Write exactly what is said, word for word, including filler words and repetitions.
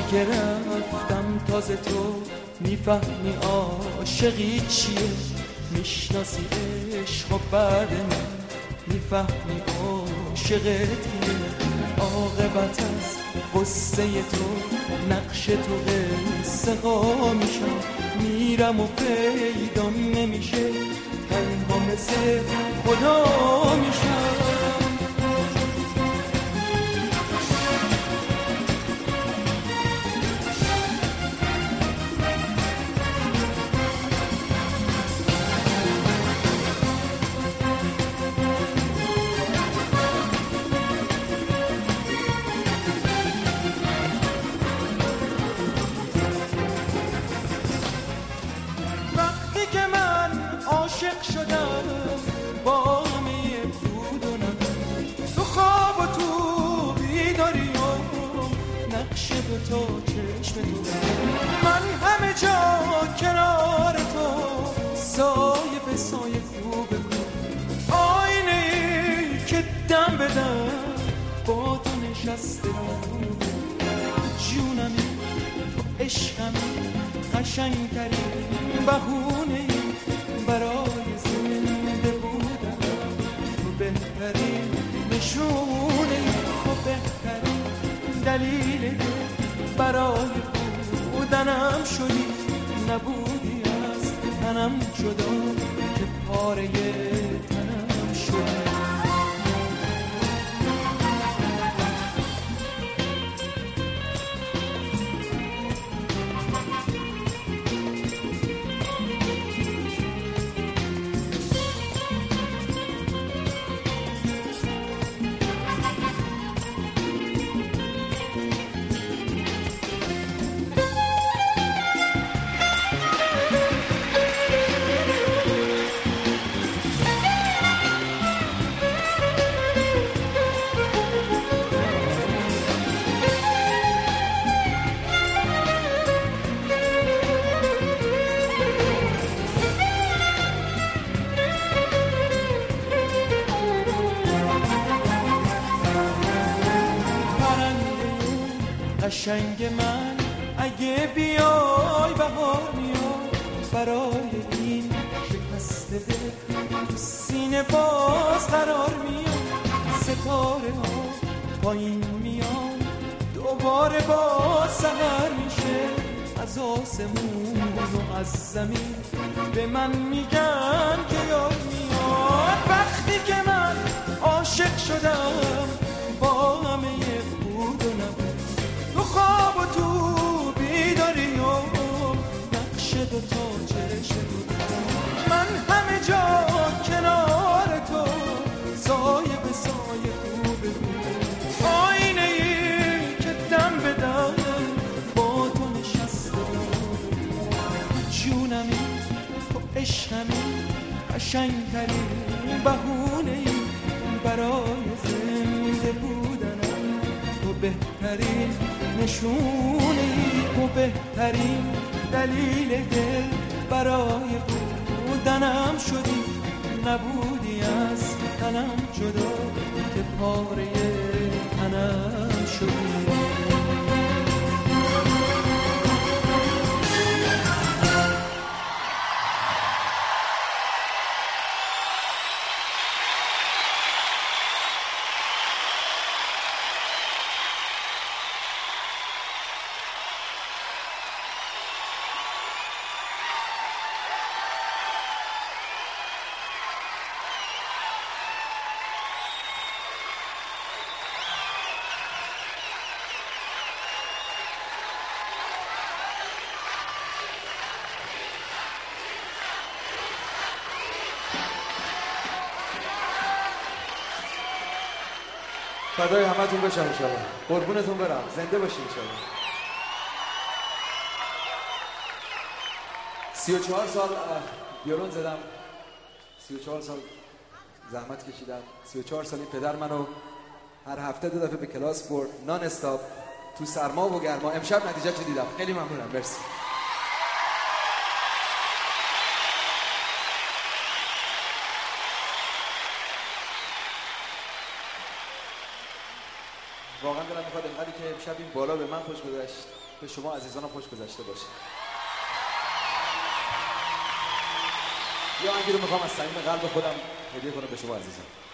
که رفتم تازه تو میفهمی عاشقی چیه، میشناسی عشق و بعد من میفهمی عاشقت کیه. عاقبت از قصه تو نقش تو قصه ها میشم، میرم و پیدام نمیشه، تنها مثل خدا میشم. عاشق شدم با همه بود و نبود، تو خواب و تو بیداری و نقش دو تا چشم تو، من همه جا کنار تو سایه به سایه خوب بود، آینه ای که دم به دم با تو نشسته بود. جونمی تو عشقمی قشنگترین بهونه برای زنده بودن، تو بهترین نشونه، تو بهترین دلیل برای بودنم شدی، نبودی از تنم جدا که پاره تنم شدی. قشنگ من اگه بیای بهار میاد، برای این شکست دل تو سینه باز قرار میاد، ستاره ها پایین میان دوباره باز سحر میشه، از آسمون و از زمین به من میگن که یاد میاد. وقتی که من عاشق شدم با همه بود و نبود، تو خواب و تو بیداری و نقش دو تا چشم بود، من همه جا کنار تو سایه به سایه خوب بود، آینه ای که دم به دم با تو نشسته بود. جونمی تو عشقمی قشنگترین بهونه ای برای زنده بودنم، تو بهترین نشونی، تو بهترین دلیل دل برای بودنم شدی، نبودی از تنم جدا که پاره تنم شدی. فدای همتون بشم انشالله، قربونتون برم، زنده باشین انشالله. سی و چهار سال ویولون زدم، سی و چهار سال زحمت کشیدم، سی و چهار سالی پدر منو هر هفته دو دفعه به کلاس برد، نان استاپ تو سرما و گرما. امشب نتیجه چه دیدم، خیلی ممنونم، مرسی. واقعا دلم میخواد انقدری که امشب این بالا به من خوش گذشت به شما عزیزانم خوش گذشته باشه. یا آهنگی رو میخوام از صمیم قلب خودم هدیه کنم به شما عزیزان.